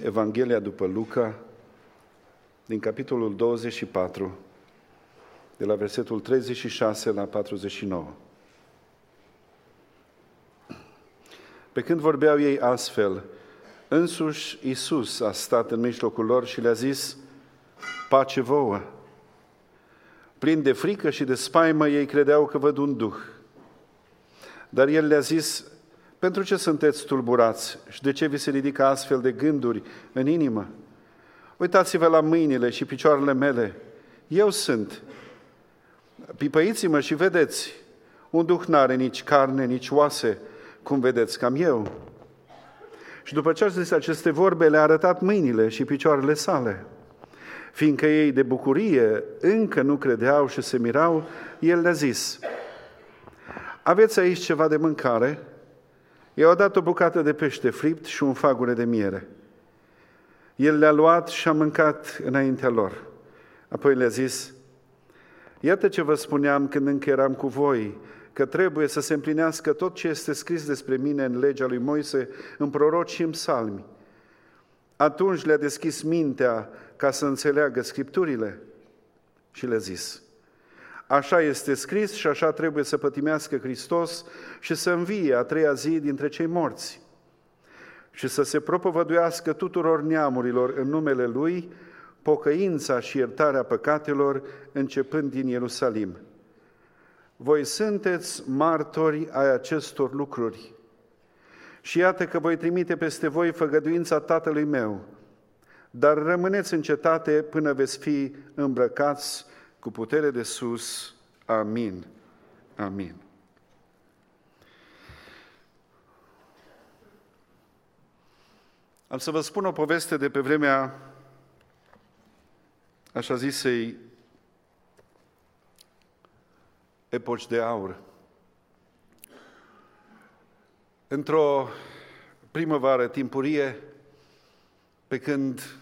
Evanghelia după Luca, din capitolul 24, de la versetul 36 la 49. Pe când vorbeau ei astfel, însuși Iisus a stat în mijlocul lor și le-a zis: pace vouă! Plini de frică și de spaimă, ei credeau că văd un duh. Dar El le-a zis: pentru ce sunteți tulburați și de ce vi se ridică astfel de gânduri în inimă? Uitați-vă la mâinile și picioarele mele. Eu sunt. Pipăiți-mă și vedeți. Un duh n-are nici carne, nici oase, cum vedeți că am eu. Și după ce a zis aceste vorbe, le-a arătat mâinile și picioarele sale. Fiindcă ei de bucurie încă nu credeau și se mirau, El le-a zis: aveți aici ceva de mâncare? I-au dat o bucată de pește fript și un fagure de miere. El le-a luat și a mâncat înaintea lor. Apoi le-a zis: iată ce vă spuneam când încă eram cu voi, că trebuie să se împlinească tot ce este scris despre mine în legea lui Moise, în proroci și în psalmi. Atunci le-a deschis mintea ca să înțeleagă Scripturile și le-a zis: așa este scris și așa trebuie să pătimească Hristos și să învie a treia zi dintre cei morți și să se propovăduiască tuturor neamurilor în numele Lui pocăința și iertarea păcatelor, începând din Ierusalim. Voi sunteți martori ai acestor lucruri. Și iată că voi trimite peste voi făgăduința Tatălui meu, dar rămâneți în cetate până veți fi îmbrăcați cu putere de sus. Amin. Amin. Am să vă spun o poveste de pe vremea așa zisei epoci de aur. Într-o primăvară timpurie, pe când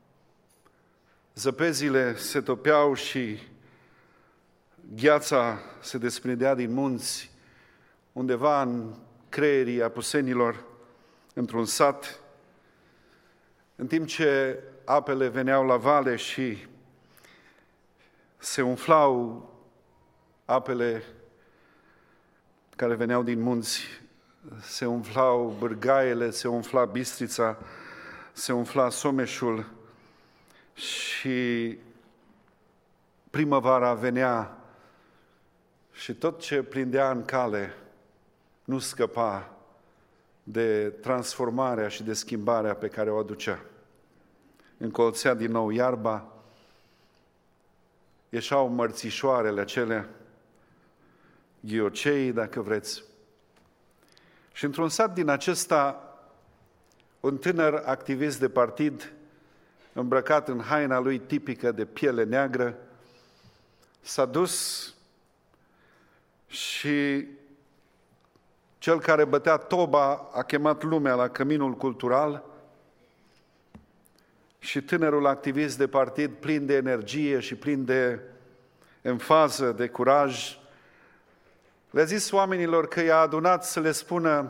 zăpezile se topeau și gheața se desprindea din munți, undeva în creierii apusenilor, într-un sat, în timp ce apele veneau la vale și se umflau apele care veneau din munți, se umflau bârgaiele, se umfla Bistrița, se umfla Someșul și primăvara venea și tot ce prindea în cale nu scăpa de transformarea și de schimbarea pe care o aducea. Încolțea din nou iarba, ieșeau mărțișoarele acelea, ghioceii, dacă vreți. Și într-un sat din acesta, un tânăr activist de partid, îmbrăcat în haina lui tipică de piele neagră, s-a dus și cel care bătea toba a chemat lumea la căminul cultural și tânărul activist de partid, plin de energie și plin de emfază, de curaj, le-a zis oamenilor că i-a adunat să le spună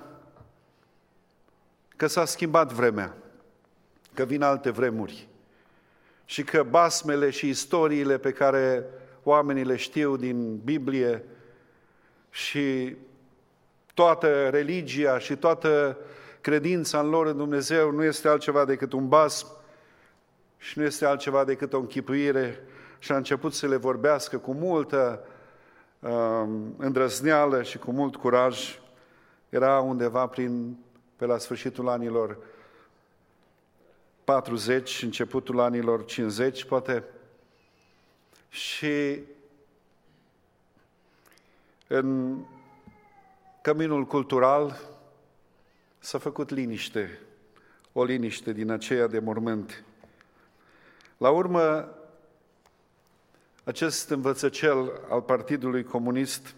că s-a schimbat vremea, că vin alte vremuri și că basmele și istoriile pe care oamenii le știu din Biblie și toată religia și toată credința în lor în Dumnezeu nu este altceva decât un basm și nu este altceva decât o închipuire, și a început să le vorbească cu multă îndrăzneală și cu mult curaj. Era undeva pe la sfârșitul anilor 40, începutul anilor 50, poate, și în căminul cultural s-a făcut liniște, o liniște din aceea de mormânt. La urmă, acest învățăcel al Partidului Comunist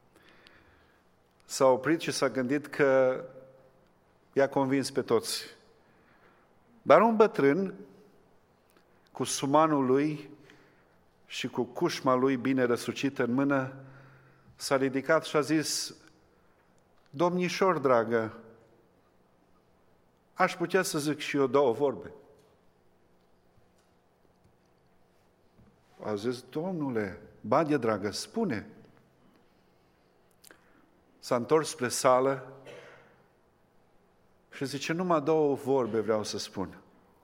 s-a oprit și s-a gândit că i-a convins pe toți. Dar un bătrân, cu sumanul lui și cu cușma lui bine răsucită în mână, s-a ridicat și a zis: domnișor dragă, aș putea să zic și eu 2 vorbe. A zis, Domnule, Badie dragă, spune. S-a întors spre sală și zice, numai 2 vorbe vreau să spun.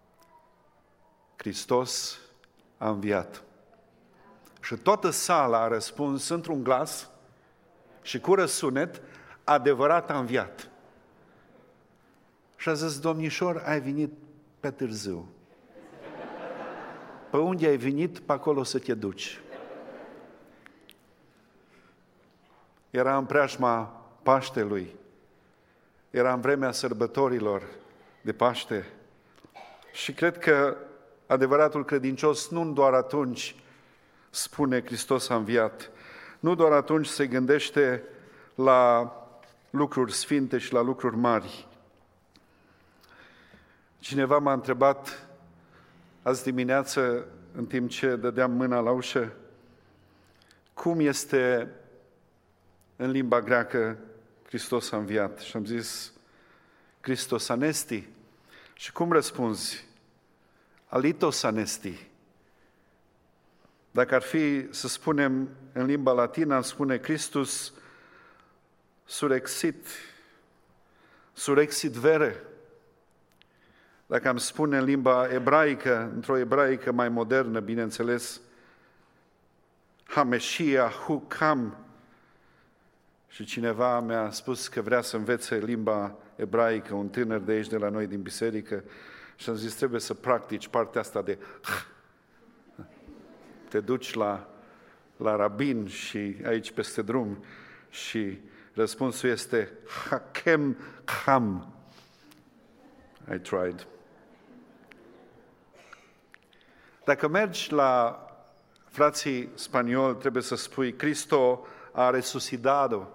Hristos a înviat. Și toată sala a răspuns într-un glas și cu răsunet, adevărat a înviat. Și a zis, domnișor, ai venit pe târziu. Pe unde ai venit, pe acolo să te duci. Era în preajma Paștelui, era în vremea sărbătorilor de Paște și cred că adevăratul credincios nu doar atunci spune Hristos a înviat, nu doar atunci se gândește la lucruri sfinte și la lucruri mari. Cineva m-a întrebat azi dimineață, în timp ce dădeam mâna la ușă, cum este în limba greacă Hristos a înviat? Și am zis, Christos anesti. Și cum răspunzi? Alitos anesti. Dacă ar fi să spunem în limba latină, am spune Christus surexit, surexit vere. Dacă am spune în limba ebraică, într-o ebraică mai modernă, bineînțeles, Hameshia hukam. Și cineva mi-a spus că vrea să învețe limba ebraică, un tânăr de aici, de la noi, din biserică, și am zis, trebuie să practici partea asta de te duci la rabin și aici peste drum și răspunsul este hakem ham. I tried. Dacă mergi la frații spanioli, trebuie să spui Cristo a resucitado.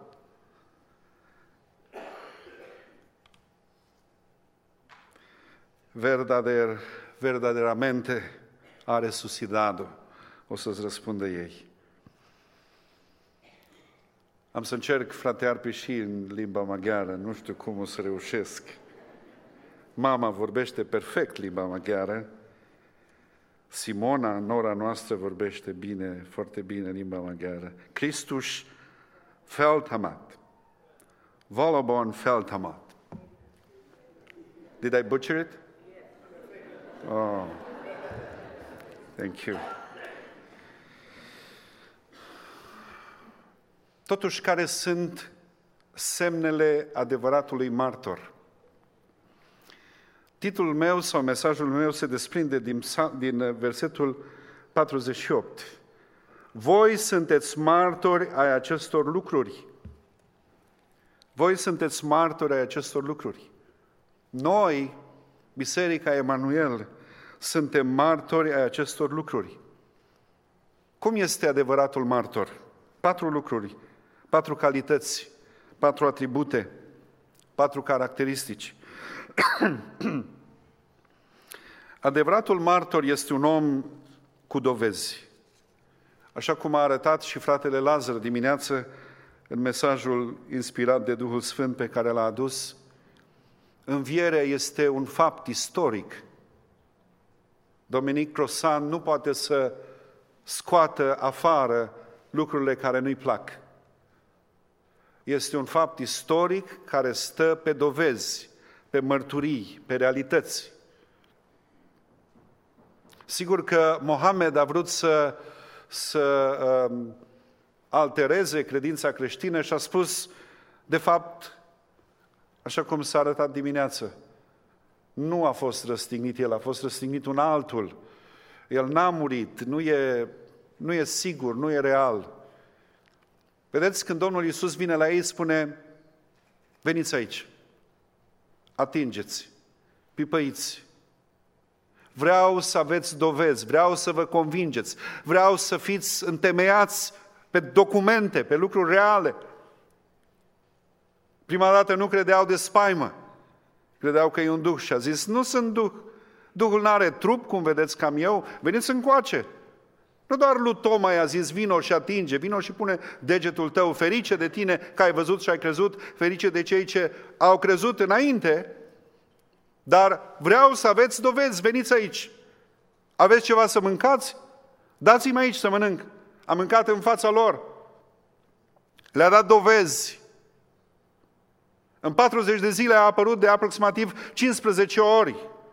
Verdaderamente a resucitado. O să-ți răspundă ei. Am să încerc, frate Arpi, și în limba maghiară. Nu știu cum o să reușesc. Mama vorbește perfect limba maghiară. Simona, nora noastră, vorbește bine, foarte bine limba maghiară. Christus feltamat. Volobon feltamat. Did I butcher it? Oh, thank you. Totuși, care sunt semnele adevăratului martor? Titlul meu sau mesajul meu se desprinde din versetul 48. Voi sunteți martori ai acestor lucruri. Voi sunteți martori ai acestor lucruri. Noi, Biserica Emanuel, suntem martori ai acestor lucruri. Cum este adevăratul martor? 4 lucruri, 4 calități, 4 atribute, 4 caracteristici. Adevăratul martor este un om cu dovezi. Așa cum a arătat și fratele Lazar dimineață în mesajul inspirat de Duhul Sfânt pe care l-a adus, învierea este un fapt istoric. Dominic Crosan nu poate să scoată afară lucrurile care nu-i plac. Este un fapt istoric care stă pe dovezi, pe mărturii, pe realități. Sigur că Mohamed a vrut să altereze credința creștină și a spus, de fapt, așa cum s-a arătat dimineață, nu a fost răstignit el, a fost răstignit un altul. El n-a murit, nu e sigur, nu e real. Vedeți, când Domnul Iisus vine la ei, spune, veniți aici, atingeți, pipăiți. Vreau să aveți dovezi, vreau să vă convingeți, vreau să fiți întemeiați pe documente, pe lucruri reale. Prima dată nu credeau de spaimă, credeau că e un duh și a zis, nu sunt duh, Duhul n-are trup, cum vedeți cam eu, veniți încoace. Nu doar lui Toma i-a zis, vino și atinge, vino și pune degetul tău, ferice de tine că ai văzut și ai crezut, ferice de cei ce au crezut înainte, Dar vreau să aveți dovezi, veniți aici. Aveți ceva să mâncați? Dați-mi aici să mănânc. Am mâncat în fața lor. Le-a dat dovezi. În 40 de zile a apărut de aproximativ 15 ori.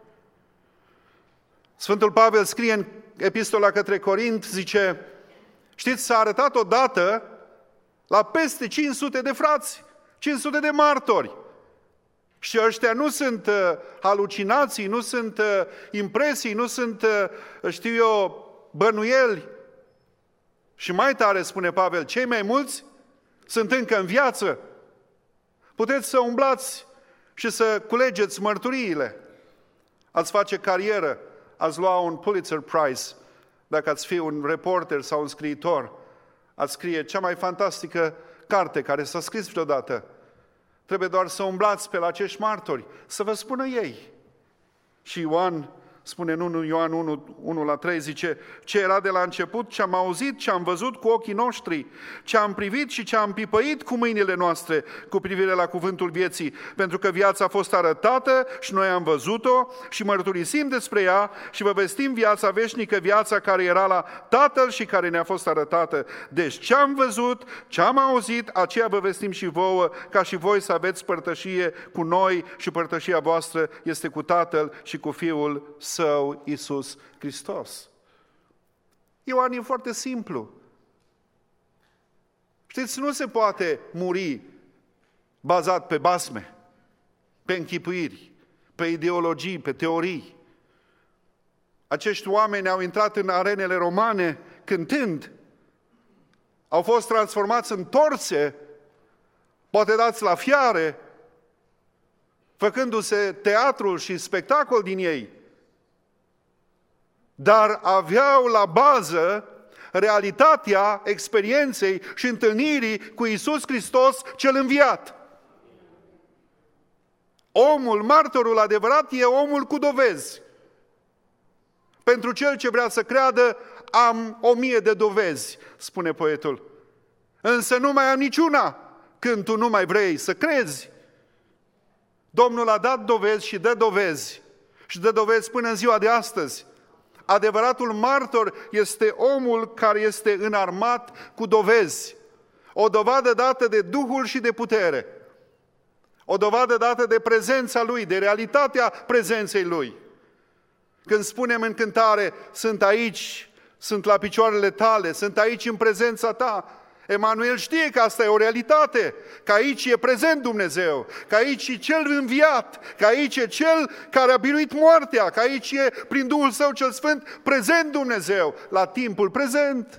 Sfântul Pavel scrie în epistola către Corint, zice, știți, s-a arătat odată la peste 500 de frați, 500 de martori. Și ăștia nu sunt halucinații, nu sunt impresii, nu sunt, știu eu, bănuieli. Și mai tare, spune Pavel, cei mai mulți sunt încă în viață. Puteți să umblați și să culegeți mărturiile. Ați face carieră, ați lua un Pulitzer Prize, dacă ați fi un reporter sau un scriitor, ați scrie cea mai fantastică carte care s-a scris vreodată. Trebuie doar să umblați pe la acești martori, să vă spună ei. Și Ioan spune în 1 Ioan 1:3, zice, ce era de la început, ce am auzit, ce am văzut cu ochii noștri, ce am privit și ce am pipăit cu mâinile noastre cu privire la cuvântul vieții, pentru că viața a fost arătată și noi am văzut-o și mărturisim despre ea și vă vestim viața veșnică, viața care era la Tatăl și care ne-a fost arătată. Deci ce am văzut, ce am auzit, aceea vă vestim și vouă, ca și voi să aveți părtășie cu noi și părtășia voastră este cu Tatăl și cu Fiul Său, Iisus Hristos. Ioan e foarte simplu. Știți, nu se poate muri bazat pe basme, pe închipuiri, pe ideologii, pe teorii. Acești oameni au intrat în arenele romane cântând, au fost transformați în torțe, poate dați la fiare, făcându-se teatru și spectacol din ei. Dar aveau la bază realitatea experienței și întâlnirii cu Iisus Hristos cel înviat. Omul, martorul adevărat, e omul cu dovezi. Pentru cel ce vrea să creadă, am 1000 de dovezi, spune poetul. Însă nu mai am niciuna când tu nu mai vrei să crezi. Domnul a dat dovezi și dă dovezi. Și dă dovezi până în ziua de astăzi. Adevăratul martor este omul care este înarmat cu dovezi. O dovadă dată de Duhul și de putere. O dovadă dată de prezența Lui, de realitatea prezenței Lui. Când spunem în cântare, sunt aici, sunt la picioarele tale, sunt aici în prezența ta, Emanuel știe că asta e o realitate, că aici e prezent Dumnezeu, că aici e Cel înviat, că aici e Cel care a biruit moartea, că aici e, prin Duhul Său cel Sfânt, prezent Dumnezeu, la timpul prezent.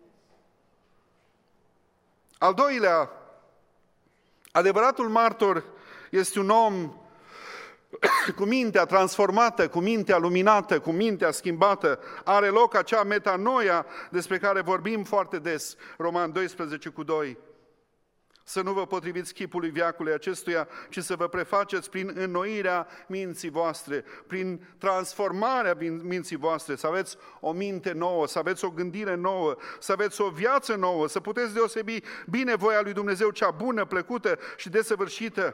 Al doilea, adevăratul martor este un om cu mintea transformată, cu mintea luminată, cu mintea schimbată. Are loc acea metanoia despre care vorbim foarte des, Roman 12:2. Să nu vă potriviți chipului veacului acestuia, ci să vă prefaceți prin înnoirea minții voastre, prin transformarea minții voastre, să aveți o minte nouă, să aveți o gândire nouă, să aveți o viață nouă, să puteți deosebi bine voia lui Dumnezeu, cea bună, plăcută și desăvârșită.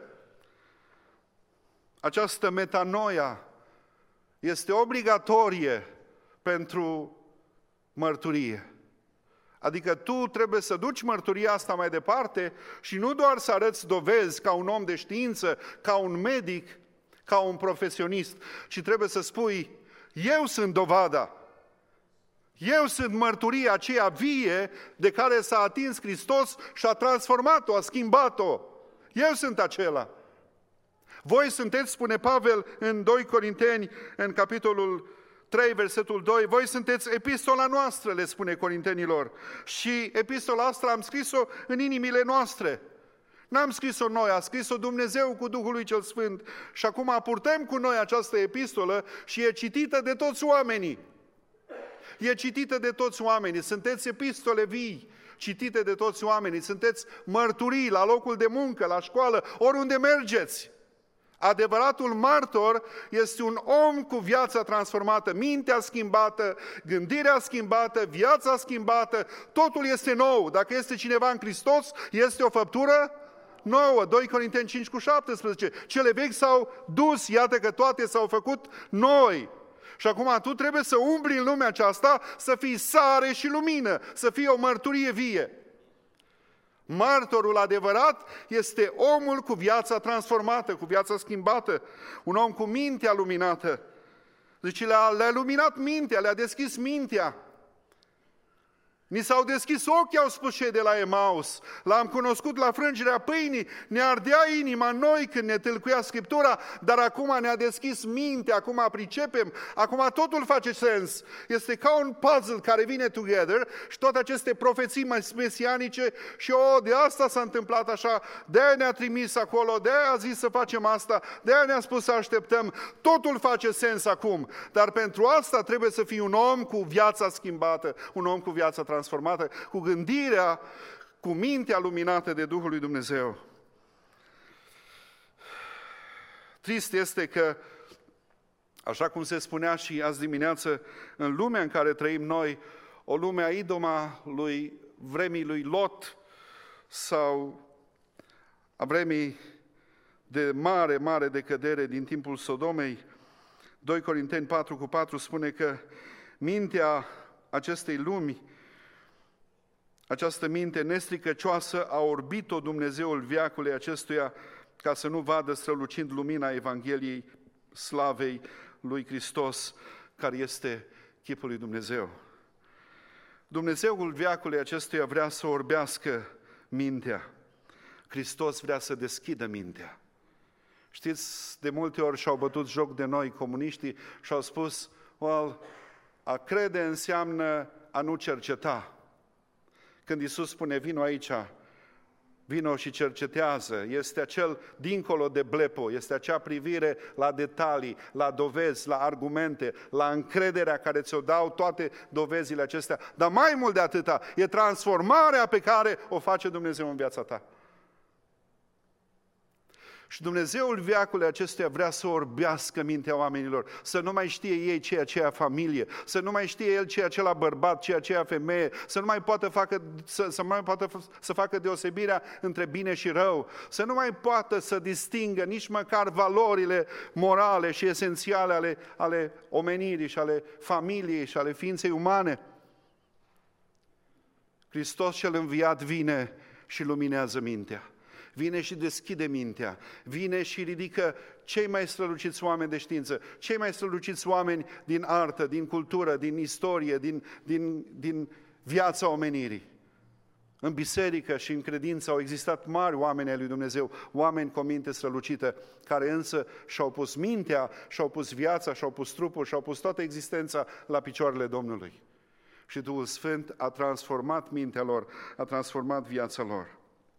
Această metanoia este obligatorie pentru mărturie. Adică tu trebuie să duci mărturia asta mai departe și nu doar să arăți dovezi ca un om de știință, ca un medic, ca un profesionist, ci trebuie să spui, eu sunt dovada, eu sunt mărturia aceea vie de care s-a atins Hristos și a transformat-o, a schimbat-o. Eu sunt acela. Voi sunteți, spune Pavel în 2 Corinteni, în capitolul 3, versetul 2, voi sunteți epistola noastră, le spune corintenilor. Și epistola asta am scris-o în inimile noastre. N-am scris-o noi, a scris-o Dumnezeu cu Duhul lui cel Sfânt. Și acum purtăm cu noi această epistolă și e citită de toți oamenii. E citită de toți oamenii. Sunteți epistole vii, citite de toți oamenii. Sunteți mărturii la locul de muncă, la școală, oriunde mergeți. Adevăratul martor este un om cu viața transformată, mintea schimbată, gândirea schimbată, viața schimbată, totul este nou. Dacă este cineva în Hristos, este o făptură nouă, 2 Corinteni 5:17. Cele vechi s-au dus, iată că toate s-au făcut noi. Și acum tu trebuie să umbli în lumea aceasta, să fii sare și lumină, să fii o mărturie vie. Martorul adevărat este omul cu viața transformată, cu viața schimbată, un om cu mintea luminată. Deci le-a luminat mintea, le-a deschis mintea. Ni s-au deschis ochii, au spus cei de la Emaus. L-am cunoscut la frângerea pâinii, ne ardea inima noi când ne tâlcuia Scriptura, dar acum ne-a deschis mintea, acum pricepem, acum totul face sens. Este ca un puzzle care vine together și toate aceste profeții mesianice și de asta s-a întâmplat așa, de-aia ne-a trimis acolo, de-aia a zis să facem asta, de-aia ne-a spus să așteptăm. Totul face sens acum, dar pentru asta trebuie să fii un om cu viața schimbată, un om cu viața transformată, cu gândirea, cu mintea luminată de Duhul lui Dumnezeu. Trist este că, așa cum se spunea și azi dimineață, în lumea în care trăim noi, o lume a idoma lui vremii lui Lot sau a vremii de mare decădere din timpul Sodomei, 2 Corinteni 4:4 spune că mintea acestei lumi, această minte nestricăcioasă, a orbit-o Dumnezeul veacului acestuia ca să nu vadă strălucind lumina Evangheliei slavei lui Hristos, care este chipul lui Dumnezeu. Dumnezeul veacului acestuia vrea să orbească mintea. Hristos vrea să deschidă mintea. Știți, de multe ori și-au bătut joc de noi comuniștii și au spus, a crede înseamnă a nu cerceta. Când Iisus spune, vino aici, vino și cercetează, este acel dincolo de blepo, este acea privire la detalii, la dovezi, la argumente, la încrederea care ți-o dau toate dovezile acestea. Dar mai mult de atâta, e transformarea pe care o face Dumnezeu în viața ta. Și Dumnezeul veacului acestuia vrea să orbească mintea oamenilor, să nu mai știe ei ce e aceea familie, să nu mai știe el ce e acela bărbat, ce e aceea femeie, să nu mai poată să facă deosebirea între bine și rău, să nu mai poată să distingă nici măcar valorile morale și esențiale ale omenirii și ale familiei și ale ființei umane. Hristos cel înviat vine și luminează mintea. Vine și deschide mintea, vine și ridică cei mai străluciți oameni de știință, cei mai străluciți oameni din artă, din cultură, din istorie, din viața omenirii. În biserică și în credință au existat mari oameni ai lui Dumnezeu, oameni cu o minte strălucită, care însă și-au pus mintea, și-au pus viața, și-au pus trupul, și-au pus toată existența la picioarele Domnului. Și Duhul Sfânt a transformat mintea lor, a transformat viața lor.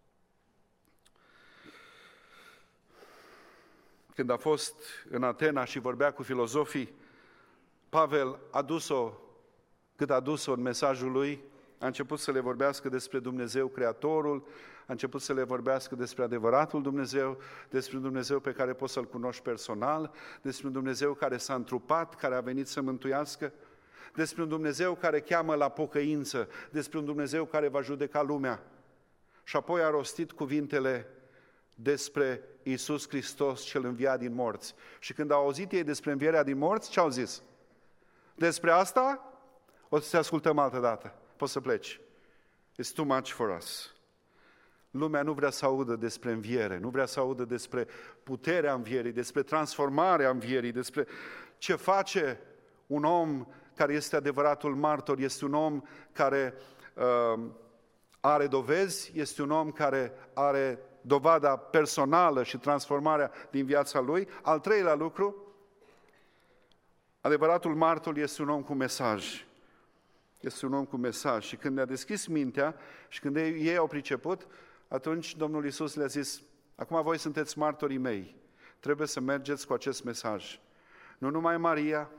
Când a fost în Atena și vorbea cu filozofii, Pavel cât a dus-o în mesajul lui, a început să le vorbească despre Dumnezeu Creatorul, a început să le vorbească despre adevăratul Dumnezeu, despre un Dumnezeu pe care poți să-L cunoști personal, despre un Dumnezeu care s-a întrupat, care a venit să mântuiască, despre un Dumnezeu care cheamă la pocăință, despre un Dumnezeu care va judeca lumea. Și apoi a rostit cuvintele despre Iisus Hristos cel înviat din morți. Și când au auzit ei despre învierea din morți, ce au zis? Despre asta o să te ascultăm altă dată. Poți să pleci. It's too much for us. Lumea nu vrea să audă despre înviere, nu vrea să audă despre puterea învierii, despre transformarea învierii, despre ce face un om care este adevăratul martor, este un om care are dovezi, este un om care are dovada personală și transformarea din viața lui. Al treilea lucru, adevăratul martor este un om cu mesaj. Este un om cu mesaj. Și când ne-a deschis mintea și când ei au priceput, atunci Domnul Iisus le-a zis, acum voi sunteți martorii mei, trebuie să mergeți cu acest mesaj. Nu numai Maria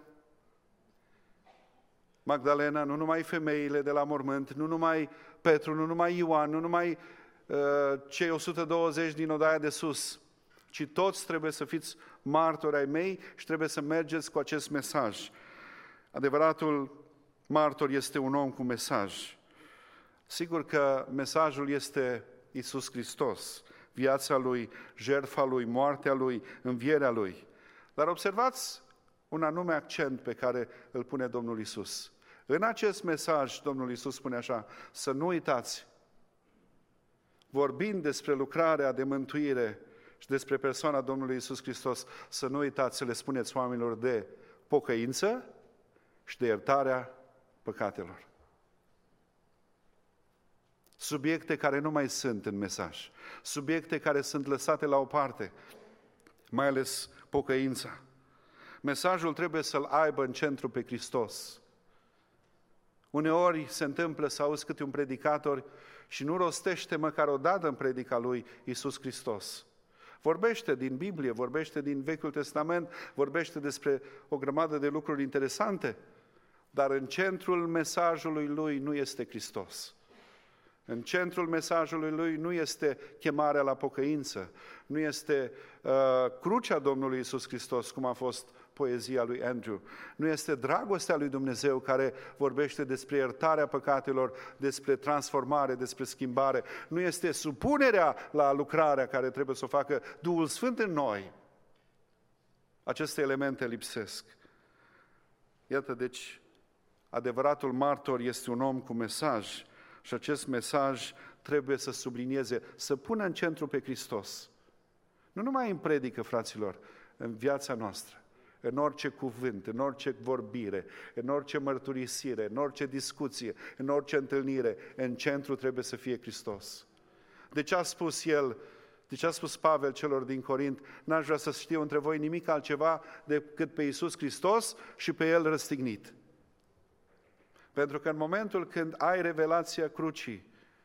Magdalena, nu numai femeile de la mormânt, nu numai Petru, nu numai Ioan, nu numai cei 120 din odaia de sus, ci toți trebuie să fiți martori ai mei și trebuie să mergeți cu acest mesaj. Adevăratul martor este un om cu mesaj. Sigur că mesajul este Iisus Hristos. viața Lui, jertfa Lui, moartea Lui, învierea Lui. Dar observați un anume accent pe care îl pune Domnul Iisus. În acest mesaj, Domnul Iisus spune așa, să nu uitați, vorbind despre lucrarea de mântuire și despre persoana Domnului Iisus Hristos, să nu uitați să le spuneți oamenilor de pocăință și de iertarea păcatelor. Subiecte care nu mai sunt în mesaj, subiecte care sunt lăsate la o parte, mai ales pocăința. Mesajul trebuie să-l aibă în centru pe Hristos. Uneori se întâmplă să auzi câte un predicator și nu rostește măcar o dată în predica lui Iisus Hristos. Vorbește din Biblie, vorbește din Vechiul Testament, vorbește despre o grămadă de lucruri interesante, dar în centrul mesajului lui nu este Hristos. În centrul mesajului lui nu este chemarea la pocăință, nu este crucea Domnului Iisus Hristos, cum a fost poezia lui Andrew, nu este dragostea lui Dumnezeu care vorbește despre iertarea păcatelor, despre transformare, despre schimbare, nu este supunerea la lucrarea care trebuie să o facă Duhul Sfânt în noi. Aceste elemente lipsesc. Iată, deci, adevăratul martor este un om cu mesaj și acest mesaj trebuie să sublinieze, să pună în centru pe Hristos. Nu numai în predică, fraților, în viața noastră, în orice cuvânt, în orice vorbire, în orice mărturisire, în orice discuție, în orice întâlnire, în centru trebuie să fie Hristos. De ce a spus el, de ce a spus Pavel celor din Corint, n-aș vrea să știu între voi nimic altceva decât pe Iisus Hristos și pe El răstignit. Pentru că în momentul când ai revelația crucii,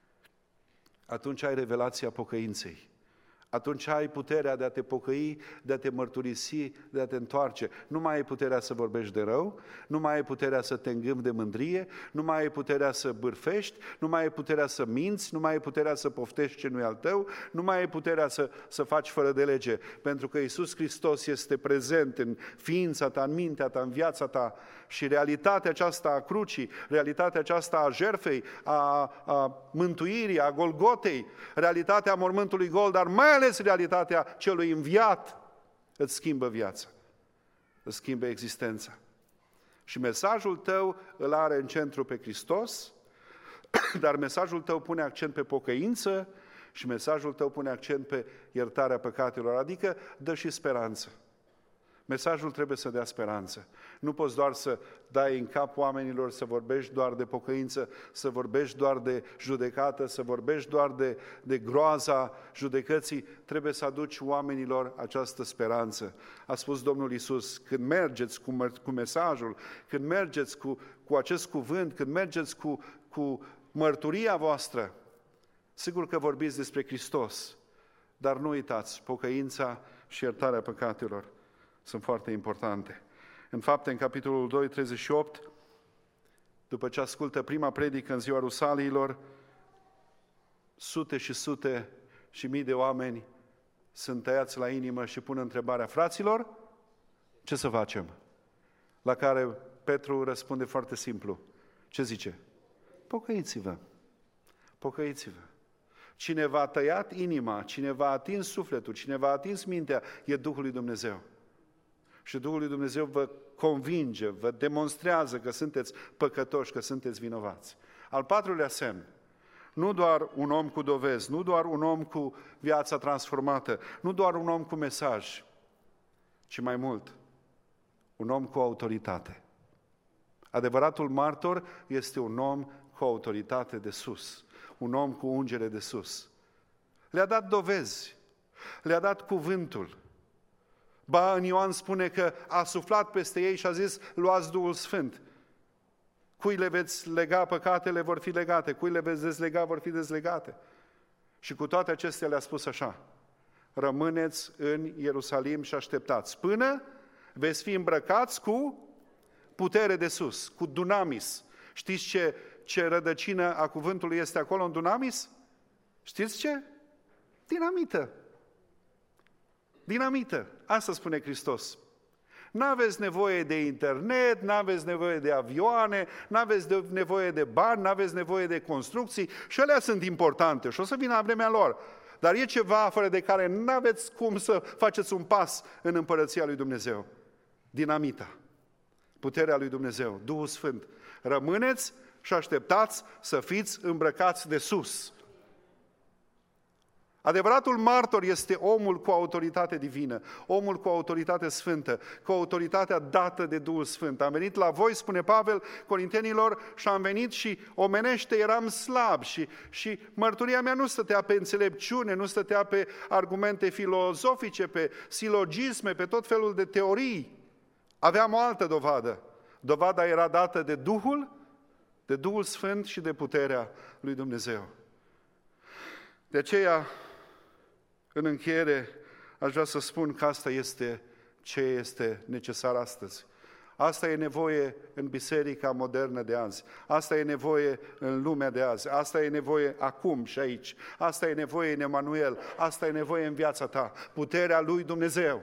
atunci ai revelația pocăinței. Atunci ai puterea de a te pocăi, de a te mărturisi, de a te întoarce. Nu mai ai puterea să vorbești de rău, nu mai ai puterea să te îngâmi de mândrie, nu mai ai puterea să bârfești, nu mai ai puterea să minți, nu mai ai puterea să poftești ce nu e al tău, nu mai ai puterea să faci fără de lege. Pentru că Iisus Hristos este prezent în ființa ta, în mintea ta, în viața ta și realitatea aceasta a crucii, realitatea aceasta a jertfei, a mântuirii, a Golgotei, realitatea mormântului gol, dar mai ales realitatea celui înviat îți schimbă viața, îți schimbă existența. Și mesajul tău îl are în centru pe Hristos, dar mesajul tău pune accent pe pocăință și mesajul tău pune accent pe iertarea păcatelor, adică dă și speranță. Mesajul trebuie să dea speranță. Nu poți doar să dai în cap oamenilor, să vorbești doar de pocăință, să vorbești doar de judecată, să vorbești doar de groaza judecății. Trebuie să aduci oamenilor această speranță. A spus Domnul Iisus, când mergeți cu mesajul, când mergeți cu acest cuvânt, când mergeți cu mărturia voastră, sigur că vorbiți despre Hristos, dar nu uitați, pocăința și iertarea păcatelor sunt foarte importante. În Fapte, în capitolul 2, 38, după ce ascultă prima predică în ziua Rusaliilor, sute și sute și mii de oameni sunt tăiați la inimă și pun întrebarea, fraților, ce să facem? La care Petru răspunde foarte simplu. Ce zice? Pocăiți-vă, pocăiți-vă. Cine v-a tăiat inima, cine v-a atins sufletul, cine v-a atins mintea, e Duhul lui Dumnezeu. Și Duhul lui Dumnezeu vă convinge, vă demonstrează că sunteți păcătoși, că sunteți vinovați. Al patrulea semn, nu doar un om cu dovezi, nu doar un om cu viața transformată, nu doar un om cu mesaj, ci mai mult, un om cu autoritate. Adevăratul martor este un om cu autoritate de sus, un om cu ungere de sus. Le-a dat dovezi, le-a dat cuvântul. Ba, în Ioan spune că a suflat peste ei și a zis, luați Duhul Sfânt. Cui le veți lega păcatele, vor fi legate. Cui le veți dezlega, vor fi dezlegate. Și cu toate acestea le-a spus așa, rămâneți în Ierusalim și așteptați până veți fi îmbrăcați cu putere de sus, cu dunamis. Știți ce rădăcină a cuvântului este acolo în dunamis? Știți ce? Dinamită. Dinamită. Asta spune Hristos. N-aveți nevoie de internet, n-aveți nevoie de avioane, n-aveți nevoie de bani, n-aveți nevoie de construcții și alea sunt importante și o să vină la vremea lor. Dar e ceva fără de care nu aveți cum să faceți un pas în împărăția lui Dumnezeu. Dinamita. Puterea lui Dumnezeu, Duhul Sfânt. Rămâneți și așteptați să fiți îmbrăcați de sus. Adevăratul martor este omul cu autoritate divină, omul cu autoritate sfântă, cu autoritatea dată de Duhul Sfânt. Am venit la voi, spune Pavel Corintenilor, și am venit și omenește eram slab și mărturia mea nu stătea pe înțelepciune, nu stătea pe argumente filozofice, pe silogisme, pe tot felul de teorii. Aveam o altă dovadă. Dovada era dată de Duhul Sfânt și de puterea lui Dumnezeu. De aceea, în încheiere, aș vrea să spun că asta este ce este necesar astăzi. Asta e nevoie în biserica modernă de azi. Asta e nevoie în lumea de azi. Asta e nevoie acum și aici. Asta e nevoie în Emanuel. Asta e nevoie în viața ta. Puterea lui Dumnezeu.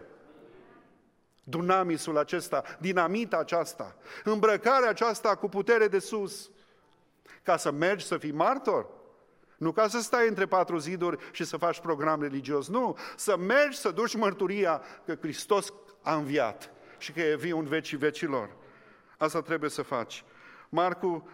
Dunamisul acesta, dinamita aceasta, îmbrăcarea aceasta cu putere de sus. Ca să mergi să fii martor. Nu ca să stai între patru ziduri și să faci program religios, nu. Să mergi să duci mărturia că Hristos a înviat și că e viu în vecii vecilor. Asta trebuie să faci. Marcu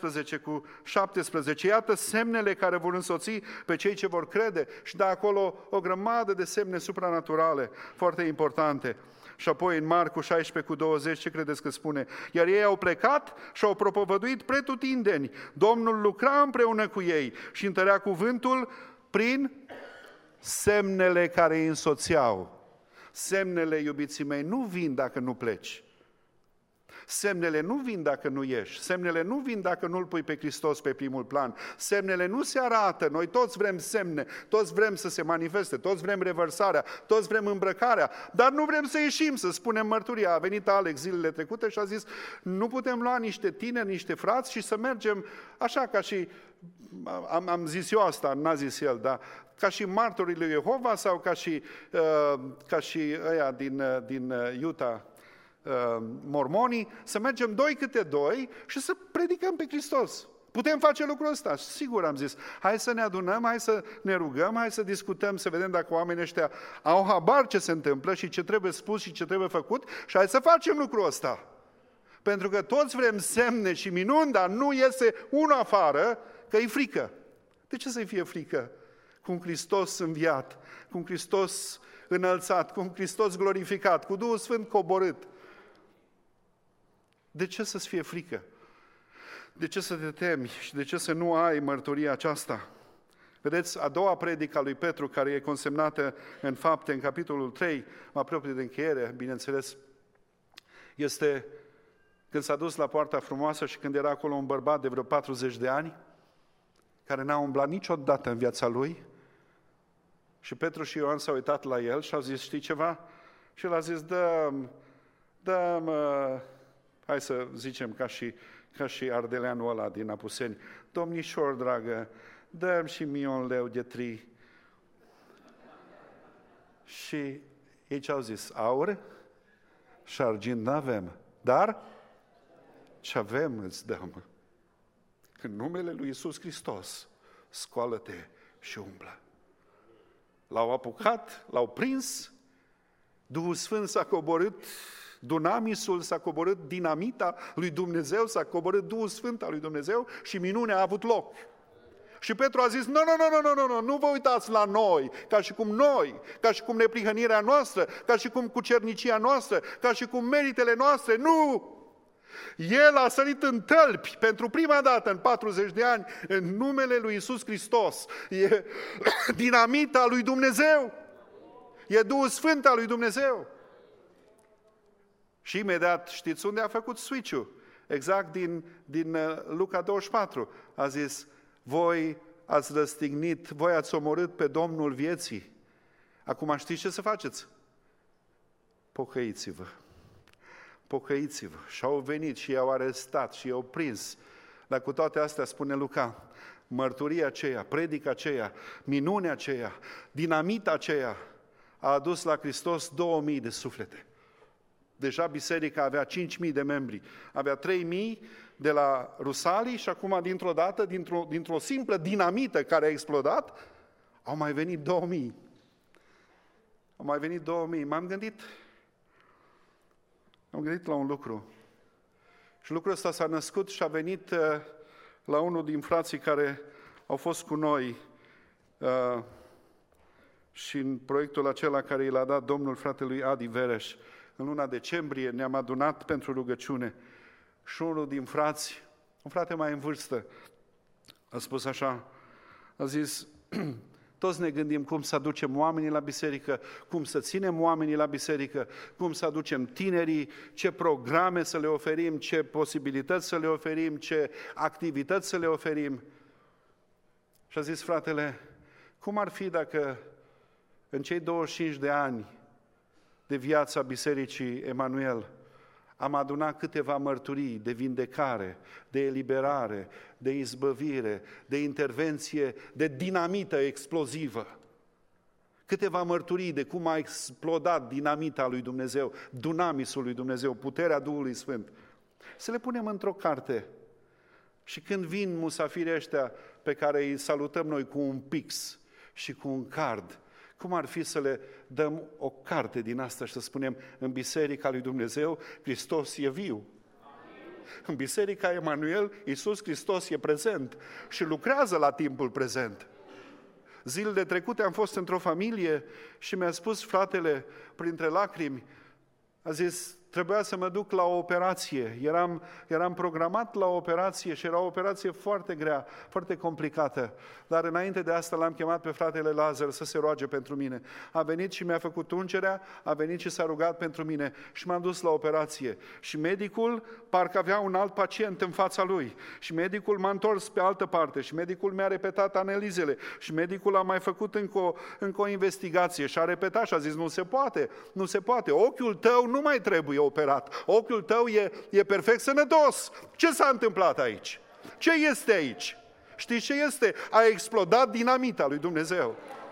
16:17, iată semnele care vor însoți pe cei ce vor crede și de acolo o grămadă de semne supranaturale, foarte importante. Și apoi în Marcu 16:20, ce credeți că spune? Iar ei au plecat și au propovăduit pretutindeni. Domnul lucra împreună cu ei și întărea cuvântul prin semnele care îi însoțeau. Semnele, iubiții mei, nu vin dacă nu pleci. Semnele nu vin dacă nu ieși, semnele nu vin dacă nu-L pui pe Hristos pe primul plan, semnele nu se arată, noi toți vrem semne, toți vrem să se manifeste, toți vrem revărsarea, toți vrem îmbrăcarea, dar nu vrem să ieșim, să spunem mărturia. A venit Alex zilele trecute și a zis, nu putem lua niște tineri, niște frați și să mergem așa ca și, am zis eu asta, n-a zis el, dar ca și martorii lui Jehova sau ca și ăia din Utah, mormonii, să mergem 2 câte 2 și să predicăm pe Hristos. Putem face lucrul ăsta? Sigur, am zis. Hai să ne adunăm, hai să ne rugăm, hai să discutăm, să vedem dacă oamenii ăștia au habar ce se întâmplă și ce trebuie spus și ce trebuie făcut și hai să facem lucrul ăsta. Pentru că toți vrem semne și minuni, dar nu iese unul afară că e frică. De ce să-i fie frică? Cu un Hristos înviat, cu un Hristos înălțat, cu un Hristos glorificat, cu Duhul Sfânt coborât. De ce să-ți fie frică? De ce să te temi și de ce să nu ai mărturia aceasta? Vedeți, a doua predică a lui Petru, care e consemnată în Fapte, în capitolul 3, mă apropie de încheiere, bineînțeles, este când s-a dus la Poarta Frumoasă și când era acolo un bărbat de vreo 40 de ani, care n-a umblat niciodată în viața lui, și Petru și Ioan s-au uitat la el și au zis, știi ceva? Și el a zis, hai să zicem ca și ardeleanul ăla din Apuseni, domnișor dragă, dă-mi și mie un leu de tri. Și ei ce au zis? Aur și argint n-avem, dar ce avem îți dăm. În numele lui Iisus Hristos, scoală-te și umblă. L-au apucat, l-au prins, Duhul Sfânt s-a coborât, dunamisul s-a coborât, dinamita lui Dumnezeu s-a coborât, Duhul Sfânt al lui Dumnezeu și minunea a avut loc. Și Petru a zis, nu vă uitați la noi, ca și cum neprihănirea noastră, ca și cum cucernicia noastră, ca și cum meritele noastre, nu! El a sărit în tălpi pentru prima dată în 40 de ani în numele lui Iisus Hristos. E dinamita lui Dumnezeu. E Duhul Sfânt al lui Dumnezeu. Și imediat, știți unde a făcut switch-ul? Exact din Luca 24. A zis, voi ați răstignit, voi ați omorât pe Domnul vieții. Acum știți ce să faceți? Pocăiți-vă. Pocăiți-vă. Și au venit și i-au arestat și i-au prins. Dar cu toate astea, spune Luca, mărturia aceea, predica aceea, minunea aceea, dinamita aceea a adus la Hristos 2000 de suflete. Deja biserica avea 5000 de membri, avea 3000 de la Rusalii și acum dintr-o dată, dintr-o simplă dinamită care a explodat, Au mai venit 2000. Au mai venit 2000. M-am gândit la un lucru. Și lucrul ăsta s-a născut și a venit la unul din frații care au fost cu noi și în proiectul acela care i l-a dat Domnul fratelui Adi Vereș. În luna decembrie ne-am adunat pentru rugăciune și unul din frați, un frate mai în vârstă, a spus așa, a zis, toți ne gândim cum să aducem oamenii la biserică, cum să ținem oamenii la biserică, cum să aducem tinerii, ce programe să le oferim, ce posibilități să le oferim, ce activități să le oferim. Și a zis fratele, cum ar fi dacă în cei 25 de ani de viața Bisericii Emanuel am adunat câteva mărturii de vindecare, de eliberare, de izbăvire, de intervenție, de dinamită explozivă. Câteva mărturii de cum a explodat dinamita lui Dumnezeu, dunamisul lui Dumnezeu, puterea Duhului Sfânt. Să le punem într-o carte. Și când vin musafirii ăștia pe care îi salutăm noi cu un pix și cu un card, cum ar fi să le dăm o carte din asta și să spunem, în Biserica lui Dumnezeu, Hristos e viu. În Biserica Emanuel, Iisus Hristos e prezent și lucrează la timpul prezent. Zilele trecute am fost într-o familie și mi-a spus fratele, printre lacrimi, a zis, trebuia să mă duc la o operație. Eram programat la o operație și era o operație foarte grea, foarte complicată. Dar înainte de asta l-am chemat pe fratele Lazar să se roage pentru mine. A venit și mi-a făcut ungerea, a venit și s-a rugat pentru mine și m-am dus la operație. Și medicul parcă avea un alt pacient în fața lui. Și medicul m-a întors pe altă parte și medicul mi-a repetat analizele. Și medicul a mai făcut încă o investigație și a repetat și a zis, nu se poate, nu se poate. Ochiul tău nu mai trebuie operat. Ochiul tău e perfect sănătos. Ce s-a întâmplat aici? Ce este aici? Știți ce este? A explodat dinamita lui Dumnezeu.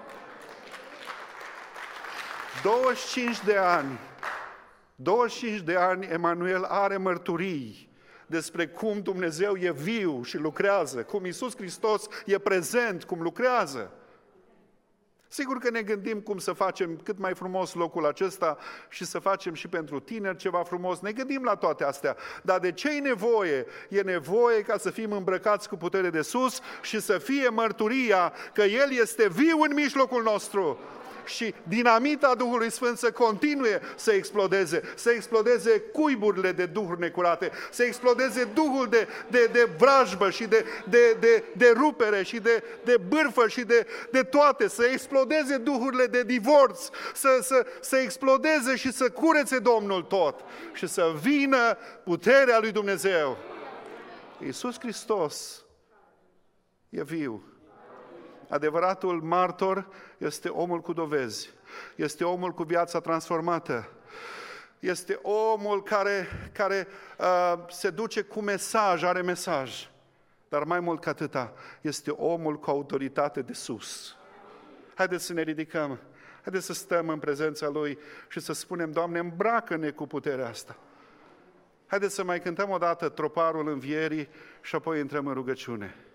25 de ani Emanuel are mărturii despre cum Dumnezeu e viu și lucrează, cum Iisus Hristos e prezent, cum lucrează. Sigur că ne gândim cum să facem cât mai frumos locul acesta și să facem și pentru tineri ceva frumos. Ne gândim la toate astea. Dar de ce e nevoie? E nevoie ca să fim îmbrăcați cu putere de sus și să fie mărturia că El este viu în mijlocul nostru. Și dinamita Duhului Sfânt să continue să explodeze cuiburile de duhuri necurate, să explodeze duhul de vrajbă și de rupere și de bârfă și de toate, să explodeze duhurile de divorț, să explodeze și să curețe Domnul tot și să vină puterea lui Dumnezeu. Iisus Hristos e viu. Adevăratul martor este omul cu dovezi, este omul cu viața transformată, este omul care se duce cu mesaj, are mesaj, dar mai mult ca atâta, este omul cu autoritate de sus. Haideți să ne ridicăm, haideți să stăm în prezența Lui și să spunem, Doamne, îmbracă-ne cu puterea asta. Haideți să mai cântăm o dată troparul învierii și apoi intrăm în rugăciune.